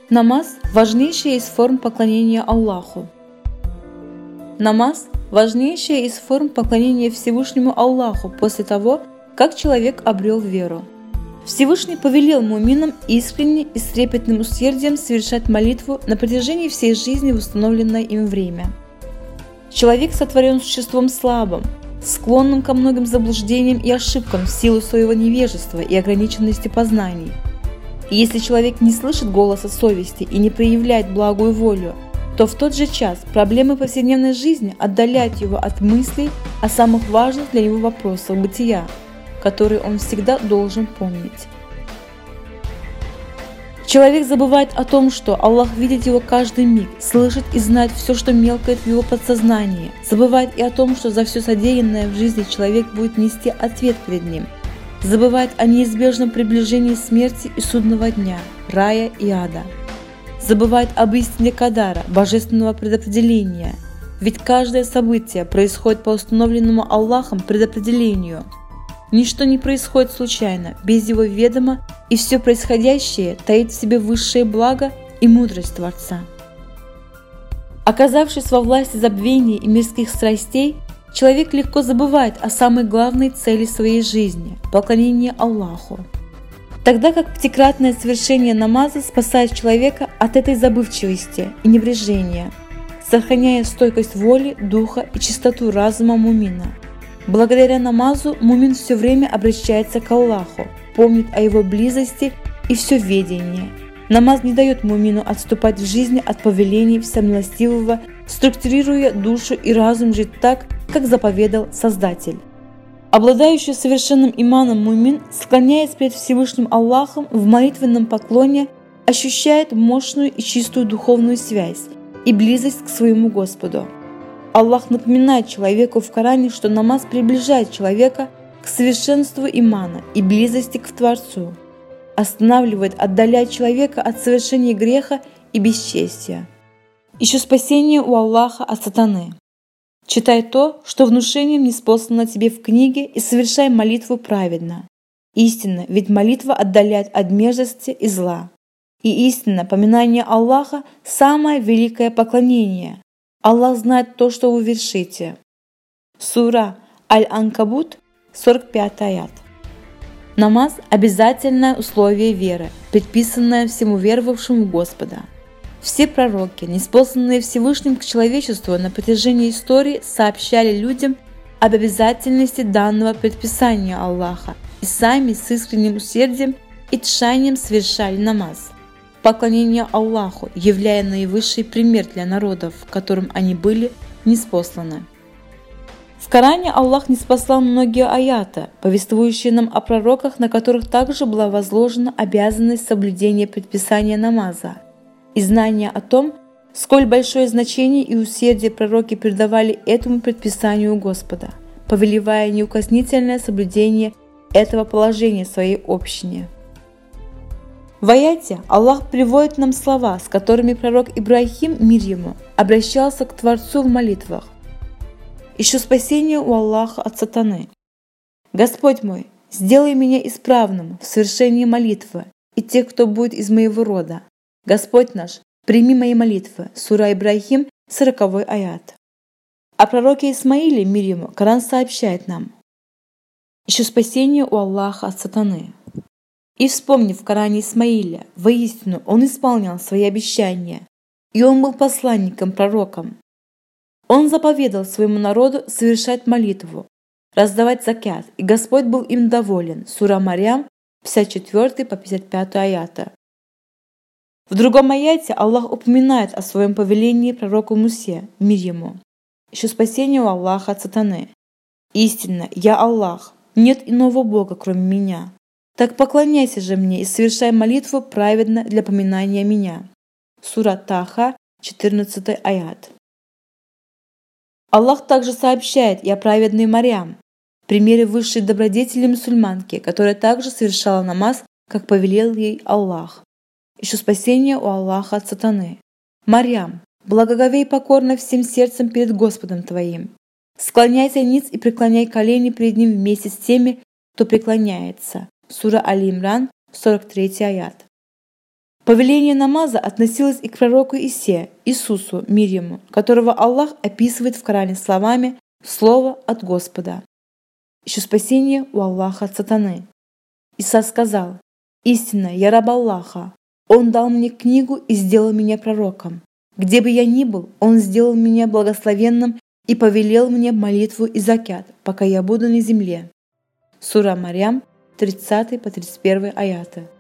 Намаз – важнейшая из форм поклонения Аллаху. Намаз – важнейшая из форм поклонения Всевышнему Аллаху после того, как человек обрел веру. Всевышний повелел муминам искренне и с трепетным усердием совершать молитву на протяжении всей жизни в установленное им время. Человек сотворен существом слабым, склонным ко многим заблуждениям и ошибкам в силу своего невежества и ограниченности познаний. И если человек не слышит голоса совести и не проявляет благую волю, то в тот же час проблемы повседневной жизни отдаляют его от мыслей о самых важных для него вопросах бытия, которые он всегда должен помнить. Человек забывает о том, что Аллах видит его каждый миг, слышит и знает все, что мелкает в его подсознании, забывает и о том, что за все содеянное в жизни человек будет нести ответ перед ним, забывает о неизбежном приближении смерти и судного дня, рая и ада, забывает об истине Кадара, божественного предопределения, ведь каждое событие происходит по установленному Аллахом предопределению. Ничто не происходит случайно, без его ведома, и все происходящее таит в себе высшее благо и мудрость Творца. Оказавшись во власти забвения и мирских страстей, человек легко забывает о самой главной цели своей жизни – поклонении Аллаху. Тогда как пятикратное совершение намаза спасает человека от этой забывчивости и небрежения, сохраняя стойкость воли, духа и чистоту разума мумина. Благодаря намазу мумин все время обращается к Аллаху, помнит о его близости и всеведении. Намаз не дает мумину отступать в жизни от повелений Всемилостивого, структурируя душу и разум жить так, как заповедал Создатель. Обладающий совершенным иманом мумин, склоняясь перед Всевышним Аллахом в молитвенном поклоне, ощущает мощную и чистую духовную связь и близость к своему Господу. Аллах напоминает человеку в Коране, что намаз приближает человека к совершенству имана и близости к Творцу, останавливает, отдаляет человека от совершения греха и бесчестия. Ищу спасение у Аллаха от сатаны. Читай то, что внушением ниспослано тебе в книге, и совершай молитву праведно. Истинно, ведь молитва отдаляет от мерзости и зла. И истинно, поминание Аллаха – самое великое поклонение. Аллах знает то, что вы вершите. Сура Аль-Анкабут, 45 аят. Намаз – обязательное условие веры, предписанное всему веровавшему в Господа. Все пророки, ниспосланные Всевышним к человечеству на протяжении истории, сообщали людям об обязательности данного предписания Аллаха и сами с искренним усердием и тщанием совершали намаз. Поклонение Аллаху, являя наивысший пример для народов, которым они были ниспосланы. В Коране Аллах ниспослал многие аяты, повествующие нам о пророках, на которых также была возложена обязанность соблюдения предписания намаза, и знание о том, сколь большое значение и усердие пророки придавали этому предписанию Господа, повелевая неукоснительное соблюдение этого положения своей общине. В аяте Аллах приводит нам слова, с которыми пророк Ибрахим, мир ему, обращался к Творцу в молитвах. «Ищу спасение у Аллаха от сатаны. Господь мой, сделай меня исправным в совершении молитвы и тех, кто будет из моего рода. Господь наш, прими мои молитвы». Сура Ибрахим, 40 аят. О пророке Исмаиле, мир ему, Коран сообщает нам: «Ищу спасение у Аллаха от сатаны». И вспомни в Коране Исмаиля, воистину он исполнял свои обещания, и он был посланником, пророком. Он заповедал своему народу совершать молитву, раздавать закят, и Господь был им доволен. Сура Марьям, 54 по 55 аяты. В другом аяте Аллах упоминает о своем повелении пророку Мусе, мир ему: «Ищу спасение у Аллаха от сатаны. Истинно, я Аллах, нет иного Бога, кроме меня. Так поклоняйся же мне и совершай молитву праведно для поминания меня». Сура Таха, 14 аят. Аллах также сообщает и о праведной Марьям, примере высшей добродетели мусульманки, которая также совершала намаз, как повелел ей Аллах. Ищу спасение у Аллаха от сатаны. Марьям, благоговей покорно всем сердцем перед Господом твоим. Склоняйся ниц и преклоняй колени перед Ним вместе с теми, кто преклоняется. Сура Али-Имран, 43 аят. Повеление намаза относилось и к пророку Исе, Иисусу, мир ему, которого Аллах описывает в Коране словами «Слово от Господа». Ищу спасение у Аллаха от сатаны. Иса сказал: «Истинно, я раб Аллаха. Он дал мне книгу и сделал меня пророком. Где бы я ни был, Он сделал меня благословенным и повелел мне молитву и закят, пока я буду на земле». Сура Марьям, 30 по 31 аяты.